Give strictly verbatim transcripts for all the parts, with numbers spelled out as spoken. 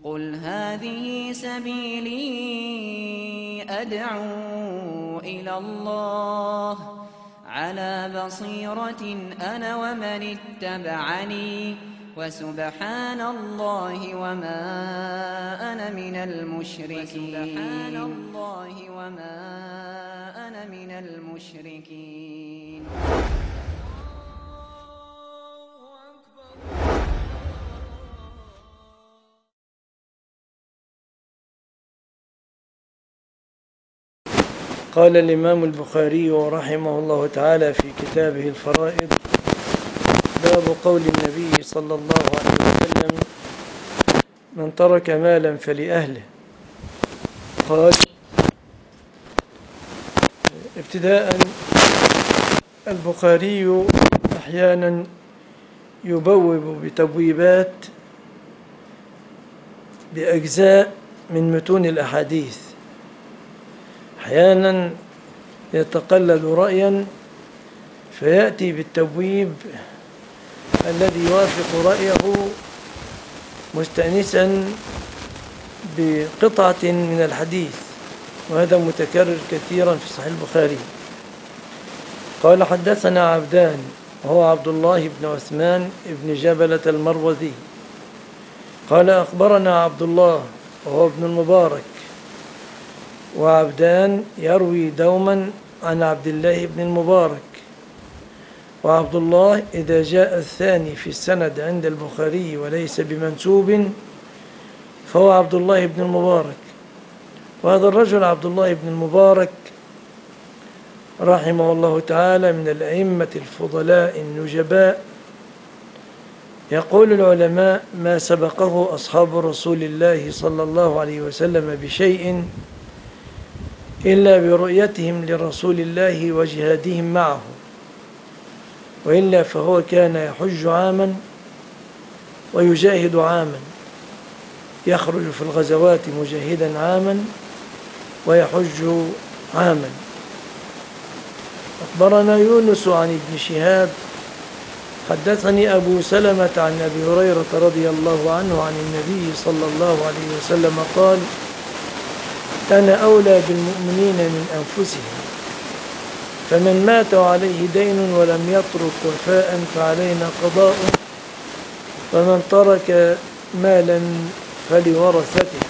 قل هذه سبيلي أدعو إلى الله على بصيرة أنا ومن اتبعني وسبحان الله وما أنا من المشركين وسبحان الله وما أنا من المشركين. قال الإمام البخاري رحمه الله تعالى في كتابه الفرائض: باب قول النبي صلى الله عليه وسلم: من ترك مالا فلأهله. قال: ابتداء، البخاري أحيانا يبوب بتبويبات بأجزاء من متون الأحاديث، أحيانا يتقلد رأيا فيأتي بالتبويب الذي يوافق رأيه مستأنسا بقطعة من الحديث، وهذا متكرر كثيرا في صحيح البخاري. قال: حدثنا عبدان، وهو عبد الله بن عثمان بن جبلة المروذي. قال: أخبرنا عبد الله، وهو ابن المبارك. وعبدان يروي دوما عن عبد الله بن المبارك، وعبد الله إذا جاء الثاني في السند عند البخاري وليس بمنسوب فهو عبد الله بن المبارك. وهذا الرجل عبد الله بن المبارك رحمه الله تعالى من الأئمة الفضلاء النجباء. يقول العلماء: ما سبقه أصحاب رسول الله صلى الله عليه وسلم بشيء إلا برؤيتهم لرسول الله وجهادهم معه، وإلا فهو كان يحج عاما ويجاهد عاما، يخرج في الغزوات مجاهدا عاما ويحج عاما. أخبرنا يونس عن ابن شهاب حدثني أبو سلمة عن أبي هريرة رضي الله عنه عن النبي صلى الله عليه وسلم قال: أنا أولى بالمؤمنين من أنفسهم، فمن مات وعليه دين ولم يترك وفاء فعلينا قضاؤه، ومن ترك مالا فلورثته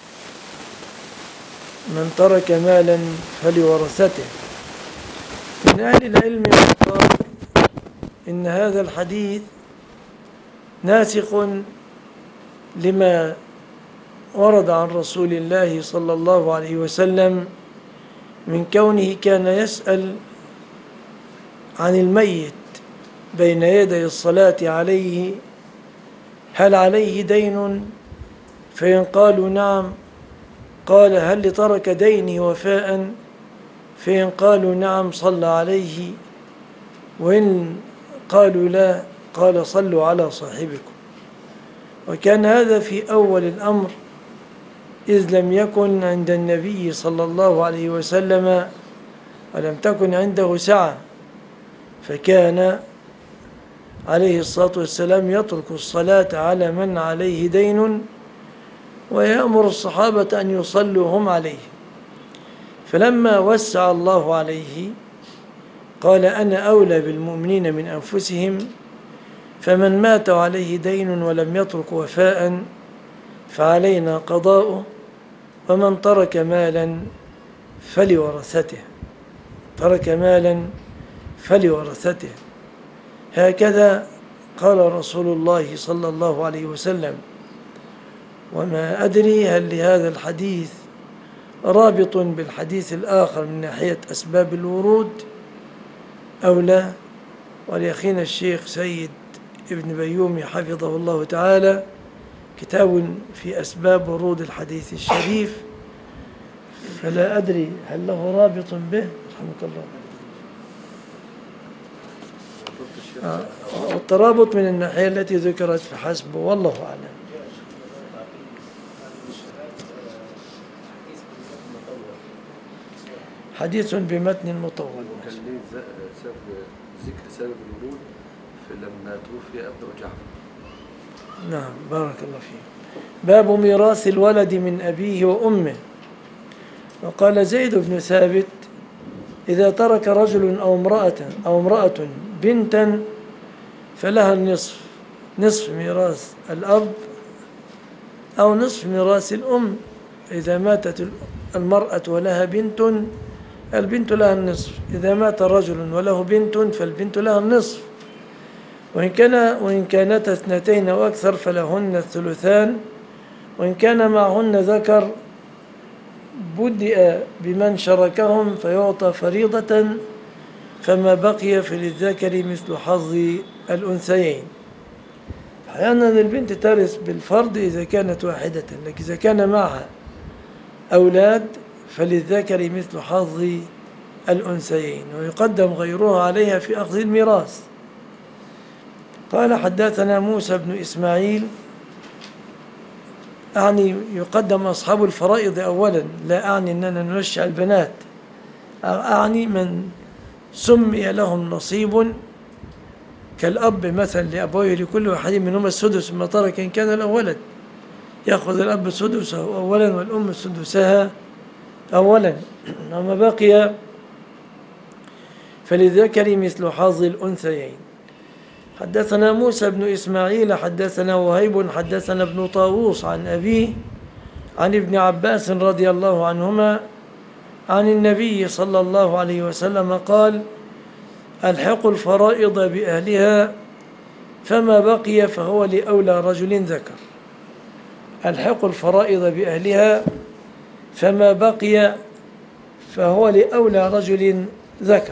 من ترك مالا فلورثته. من أهل العلم من قال إن هذا الحديث ناسخ لما ورد عن رسول الله صلى الله عليه وسلم من كونه كان يسأل عن الميت بين يدي الصلاة عليه: هل عليه دين؟ فإن قالوا نعم قال: هل لترك ديني وفاء؟ فإن قالوا نعم صلى عليه، وإن قالوا لا قال: صلوا على صاحبكم. وكان هذا في أول الأمر، إذ لم يكن عند النبي صلى الله عليه وسلم ولم تكن عنده سعة، فكان عليه الصلاة والسلام يترك الصلاة على من عليه دين ويأمر الصحابة أن يصلوا هم عليه. فلما وسع الله عليه قال: أنا أولى بالمؤمنين من أنفسهم، فمن مات عليه دين ولم يترك وفاء فعلينا قضاؤه، ومن ترك مالا فلورثته ترك مالا فلورثته. هكذا قال رسول الله صلى الله عليه وسلم. وما أدري هل لهذا الحديث رابط بالحديث الآخر من ناحية أسباب الورود أو لا. ولأخينا الشيخ سيد ابن بيومي حفظه الله تعالى كتاب في أسباب ورود الحديث الشريف، فلا أدري هل له رابط به رحمك الله. آه. الترابط من الناحية التي ذكرت فحسب، والله أعلم. حديث بمتن مطول. كان ليه ذكر سبب الورود لما توفي ابنه جعفر. نعم، بارك الله فيك. باب ميراث الولد من أبيه وأمه. وقال زيد بن ثابت: إذا ترك رجل أو امرأة أو امرأة بنتا فلها النصف، نصف ميراث الأب أو نصف ميراث الأم. إذا ماتت المرأة ولها بنت البنت لها النصف، إذا مات رجل وله بنت فالبنت لها النصف، وإن كان وإن كانتا اثنتين أو أكثر فلهن الثلثان، وإن كان معهن ذكر بدأ بمن شركهم فيعطى فريضة، فما بقي فللذكر مثل حظ الأنثيين. أحيانا البنت ترث بالفرض إذا كانت واحدة، لكن إذا كان معها أولاد فللذكر مثل حظ الأنثيين، ويقدم غيرها عليها في أخذ الميراث. قال: حدثنا موسى بن إسماعيل، أعني يقدم أصحاب الفرائض أولا، لا أعني أننا نوشع البنات، أعني من سمي لهم نصيب كالأب مثلا لأبويه لكل واحد منهما السدس مما ترك إن كان له ولد، يأخذ الأب سدسه أولا والأم سدسها أولا، وما بقي فللذكر مثل حظ الأنثيين. حدثنا موسى بن إسماعيل حدثنا وهيب حدثنا ابن طاووس عن أبيه عن ابن عباس رضي الله عنهما عن النبي صلى الله عليه وسلم قال: ألحقوا الفرائض بأهلها فما بقي فهو لأولى رجل ذكر. ألحقوا الفرائض بأهلها فما بقي فهو لأولى رجل ذكر.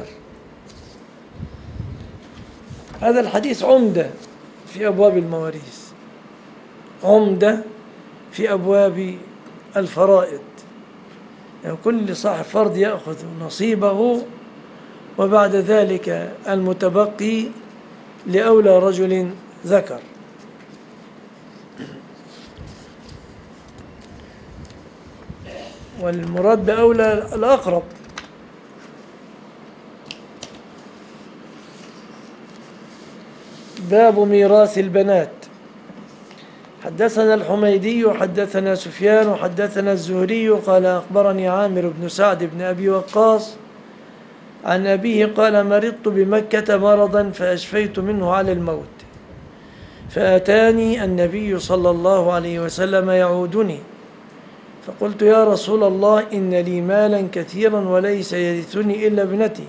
هذا الحديث عمدة في أبواب المواريث، عمدة في أبواب الفرائض، يعني كل صاحب فرض يأخذ نصيبه، وبعد ذلك المتبقي لأولى رجل ذكر. والمراد بأولى الأقرب. باب ميراث البنات. حدثنا الحميدي حدثنا سفيان وحدثنا الزهري قال: أخبرني عامر بن سعد بن أبي وقاص عن أبيه قال: مرضت بمكة مرضا فأشفيت منه على الموت، فأتاني النبي صلى الله عليه وسلم يعودني، فقلت: يا رسول الله، إن لي مالا كثيرا وليس يرثني إلا ابنتي،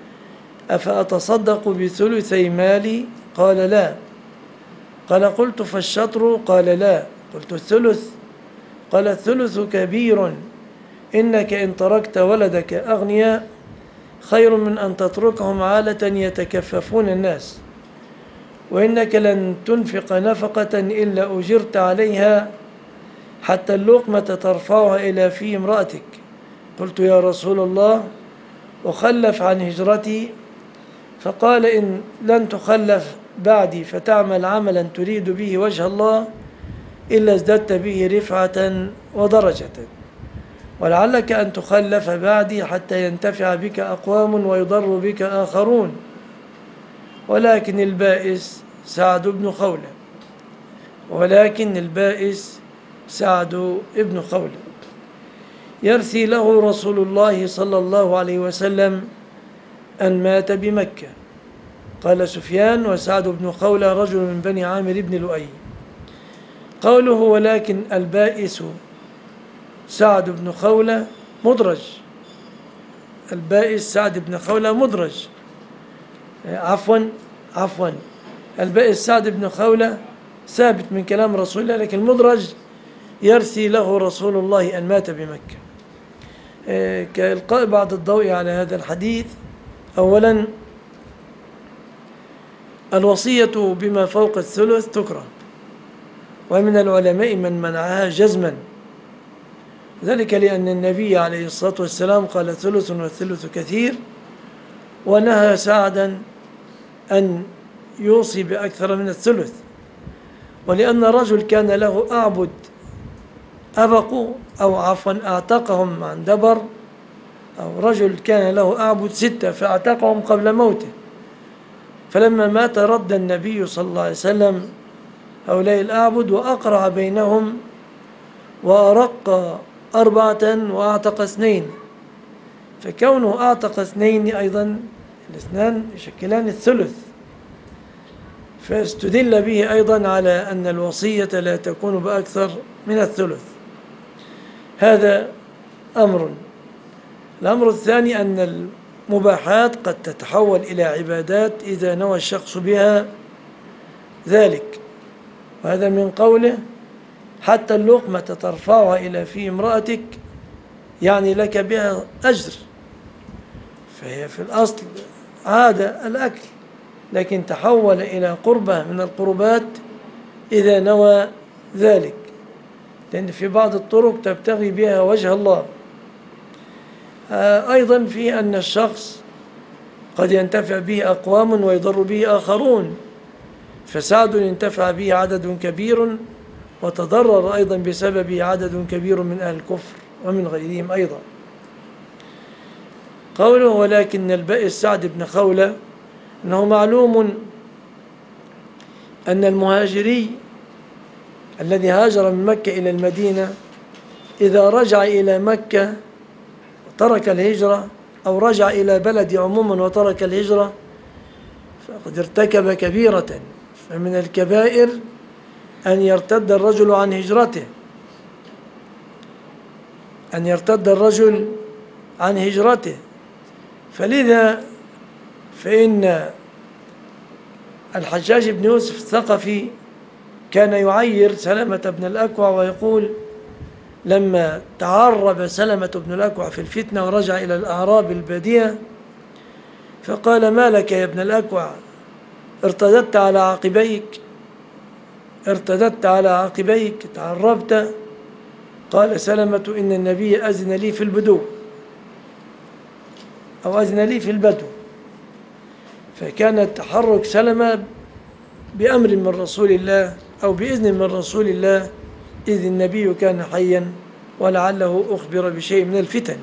أفأتصدق بثلثي مالي؟ قال: لا. قال: قلت: فالشطر؟ قال: لا. قلت: الثلث؟ قال: الثلث كبير، إنك إن تركت ولدك أغنياء خير من أن تتركهم عالة يتكففون الناس، وإنك لن تنفق نفقة إلا أجرت عليها حتى اللقمة ترفعها إلى في امرأتك. قلت: يا رسول الله، أخلف عن هجرتي؟ فقال: إن لن تخلف بعدي فتعمل عملا تريد به وجه الله إلا ازددت به رفعة ودرجة، ولعلك أن تخلف بعدي حتى ينتفع بك أقوام ويضر بك آخرون، ولكن البائس سعد بن خولة ولكن البائس سعد بن خولة يرثي له رسول الله صلى الله عليه وسلم أن مات بمكة. قال سفيان: وسعد بن خولة رجل من بني عامر بن لؤي. قوله ولكن البائس سعد بن خولة مدرج، البائس سعد بن خولة مدرج، عفوا عفوا البائس سعد بن خولة ثابت من كلام رسول الله، لكن المدرج يرثي له رسول الله أن مات بمكة. كإلقاء بعض الضوء على هذا الحديث: أولا، الوصية بما فوق الثلث تكره، ومن العلماء من منعها جزما، ذلك لأن النبي عليه الصلاة والسلام قال: ثلث والثلث كثير، ونهى سعدا أن يوصي بأكثر من الثلث، ولأن رجل كان له أعبد أبقوا أو عفوا أعتقهم عن دبر، أو رجل كان له أعبد ستة فأعتقهم قبل موته، فلما مات رد النبي صلى الله عليه وسلم هؤلاء الأعبد وأقرع بينهم وأرق أربعة وأعتق اثنين، فكونه أعتق اثنين أيضا الاثنان يشكلان الثلث، فاستدل به أيضا على أن الوصية لا تكون بأكثر من الثلث. هذا أمر. الأمر الثاني أن المباحات قد تتحول إلى عبادات إذا نوى الشخص بها ذلك، وهذا من قوله حتى اللقمة ترفعها إلى في امرأتك، يعني لك بها أجر، فهي في الأصل عادة الأكل، لكن تحول إلى قربة من القربات إذا نوى ذلك، لأن في بعض الطرق تبتغي بها وجه الله. أيضا في أن الشخص قد ينتفع به أقوام ويضر به آخرون، فسعد ينتفع به عدد كبير وتضرر أيضا بسببه عدد كبير من أهل الكفر ومن غيرهم أيضا. قوله ولكن البائس سعد بن خولة، أنه معلوم أن المهاجري الذي هاجر من مكة إلى المدينة إذا رجع إلى مكة وترك الهجرة، أو رجع إلى بلد عموما وترك الهجرة، فقد ارتكب كبيرة. فمن الكبائر أن يرتد الرجل عن هجرته، أن يرتد الرجل عن هجرته. فلذا فإن الحجاج بن يوسف الثقفي كان يعير سلمة بن الأكوع ويقول لما تعرب سلمة بن الأكوع في الفتنة ورجع إلى الأعراب البادية، فقال ما لك يا ابن الأكوع، ارتدت على عقبيك ارتدت على عقبيك تعربت؟ قال سلمة إن النبي أذن لي في البدو، أو أذن لي في البدو. فكان التحرك سلمة بأمر من رسول الله أو بإذن من رسول الله، إذ النبي كان حيا ولعله أخبر بشيء من الفتن.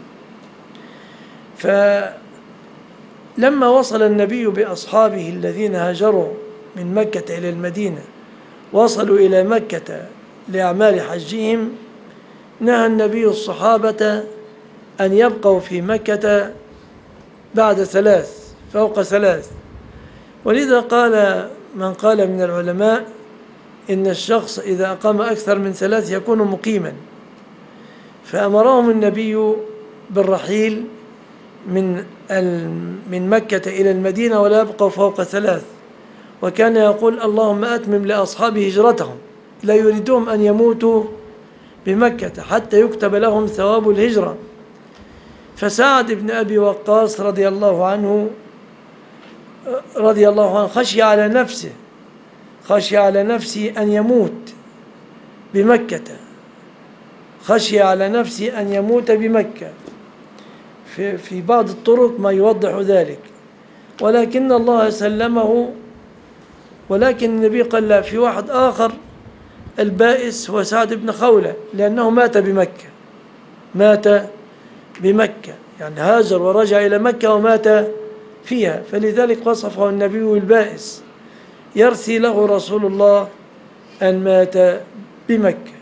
فلما وصل النبي بأصحابه الذين هاجروا من مكة إلى المدينة وصلوا إلى مكة لأعمال حجهم، نهى النبي الصحابة أن يبقوا في مكة بعد ثلاث فوق ثلاث. ولذا قال من قال من العلماء إن الشخص إذا أقام أكثر من ثلاث يكون مقيما، فأمرهم النبي بالرحيل من من مكة إلى المدينة ولا يبقوا فوق ثلاث، وكان يقول اللهم أتمم لأصحابه هجرتهم، لا يريدهم أن يموتوا بمكة حتى يكتب لهم ثواب الهجرة. فسعد بن أبي وقاص رضي الله عنه رضي الله عنه خشي على نفسه خشي على نفسه أن يموت بمكة خشي على نفسه أن يموت بمكة في, في بعض الطرق ما يوضح ذلك، ولكن الله سلمه. ولكن النبي قال لا، في واحد آخر البائس هو سعد بن خولة، لأنه مات بمكة مات بمكة يعني هاجر ورجع إلى مكة ومات فيها، فلذلك وصفه النبي البائس، يرثي له رسول الله أن مات بمكة.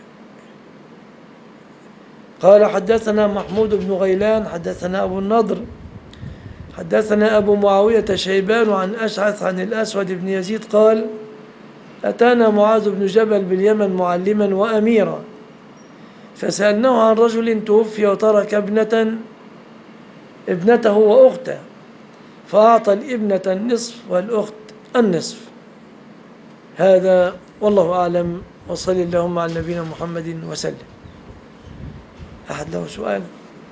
قال حدثنا محمود بن غيلان حدثنا أبو النضر حدثنا أبو معاوية شيبان عن أشعث عن الأسود بن يزيد قال أتانا معاذ بن جبل باليمن معلما وأميرا، فسألناه عن رجل توفي وترك ابنة ابنته وأخته، فأعطى الابنة النصف والأخت النصف. هذا والله أعلم، وصل اللهم على نبينا محمد وسلم. أحد له سؤال؟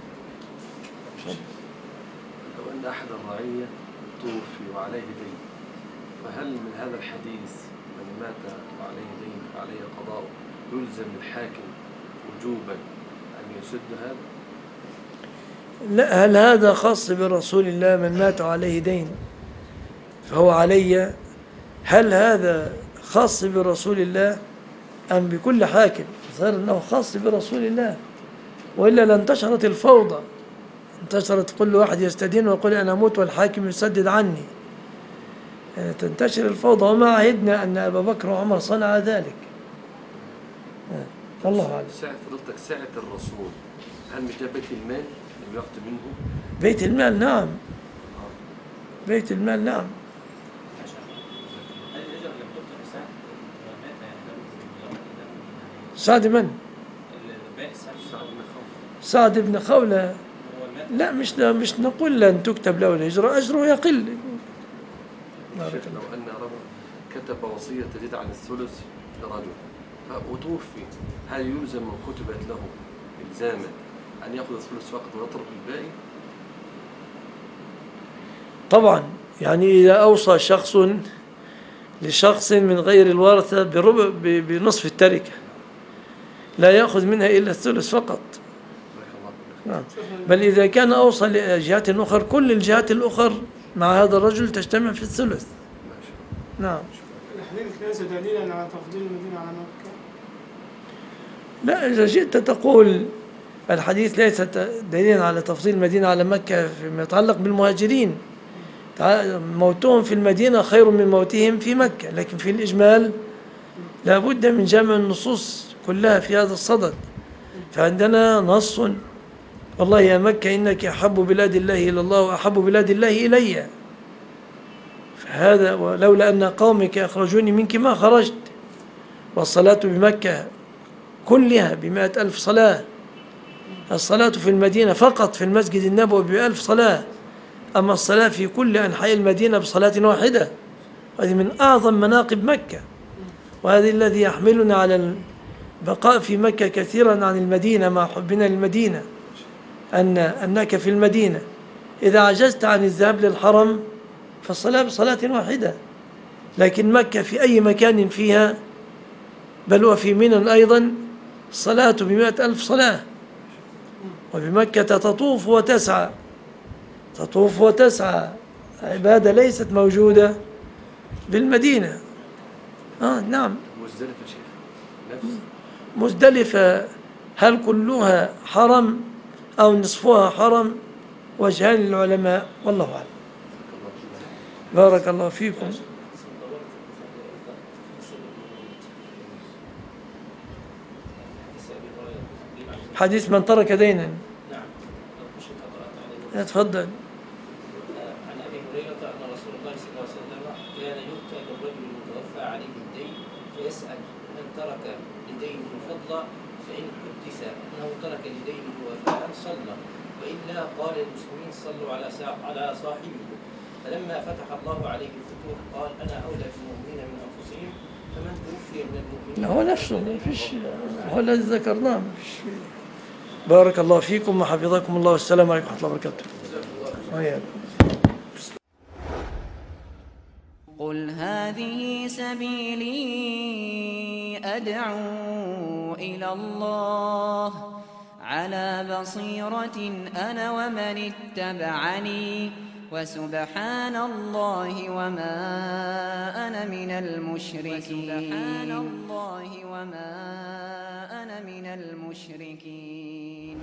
لو أن أحد الرعية توفي وعليه دين، فهل من هذا الحديث من مات وعليه دين وعليه قضاء يلزم الحاكم وجوبا أن يسد هذا؟ لا، هل هذا خاص برسول الله من مات عليه دين فهو علي؟ هل هذا خاص برسول الله أم بكل حاكم؟ ظاهر أنه خاص برسول الله، وإلا لانتشرت الفوضى، انتشرت كل واحد يستدين ويقول أنا أموت والحاكم يسدد عني، يعني تنتشر الفوضى. وما عهدنا أن أبا بكر وعمر صنع ذلك. الله أعلم. ساعة فضلتك ساعة الرسول، هل مش ده بيت المال اللي يأخذ منه؟ بيت المال نعم، بيت المال نعم. سعد من؟ سعد بن خولة. لا مش مش نقول لن تكتب له الهجرة، أجره يقل. بارك الله. لو أن رجل كتب وصية تزيد عن الثلث لرجل وتوفي، هل يلزم من كتبت له إلزاما أن يأخذ الثلث فقط ويترك الباقي؟ طبعا، يعني إذا أوصى شخص لشخص من غير الورثة بربع بنصف التركة لا يأخذ منها إلا الثلث فقط. نعم. بل إذا كان أوصى لجهات أخرى كل الجهات الأخرى مع هذا الرجل تجتمع في الثلث. نعم. الحديث ليس دليلا على تفضيل المدينة على مكة. لا، إذا جئت تقول الحديث ليس دليلا على تفضيل المدينة على مكة فيما يتعلق بالمهاجرين، موتهم في المدينة خير من موتهم في مكة، لكن في الإجمال لا بد من جمع النصوص كلها في هذا الصدد. فعندنا نص: والله يا مكة إنك أحب بلاد الله إلى الله وأحب بلاد الله إلي، فهذا ولولا أن قومك أخرجوني منك ما خرجت. والصلاة بمكة كلها بمائة ألف صلاة، الصلاة في المدينة فقط في المسجد النبوي بألف صلاة، أما الصلاة في كل أنحاء المدينة بصلاة واحدة. هذه من أعظم مناقب مكة، وهذا الذي يحملنا على البقاء في مكة كثيرا عن المدينة مع حبنا للمدينة، أن أنك في المدينة إذا عجزت عن الذهاب للحرم فالصلاة بصلاة واحدة، لكن مكة في أي مكان فيها بل وفي منى أيضا الصلاة بمائة ألف صلاة. وبمكة تطوف وتسعى، تطوف وتسعى، عبادة ليست موجودة بالمدينة. آه نعم. مزدلفة شيخ نفس مزدلفة هل كلها حرم أو نصفها حرم؟ وجهان للعلماء والله أعلم. بارك الله فيكم. حديث من ترك دينا. نعم. تفضل. عن ابي هريره ان رسول الله صلى الله عليه وسلم كان يؤتى بالرجل المتوفى عليه الدين فيسال هل ترك لدينه فضلا، فان حدث انه ترك لدينه وفاء صلى، والا قال للمسلمين صلوا على على صاحبكم. فلما فتح الله عليه الفتوح قال انا اولى بالمؤمنين من انفسهم، فمن توفي من المؤمنين هو نفسه ما فيش، هو الذي ذكرناه ما فيش. بارك الله فيكم وحفظكم الله، والسلام عليكم ورحمة الله وبركاته. قل هذه سبيلي أدعو إلى الله على بصيرة أنا ومن اتبعني وسبحان الله وما أنا من المشركين. سبحان الله وما أنا من المشركين.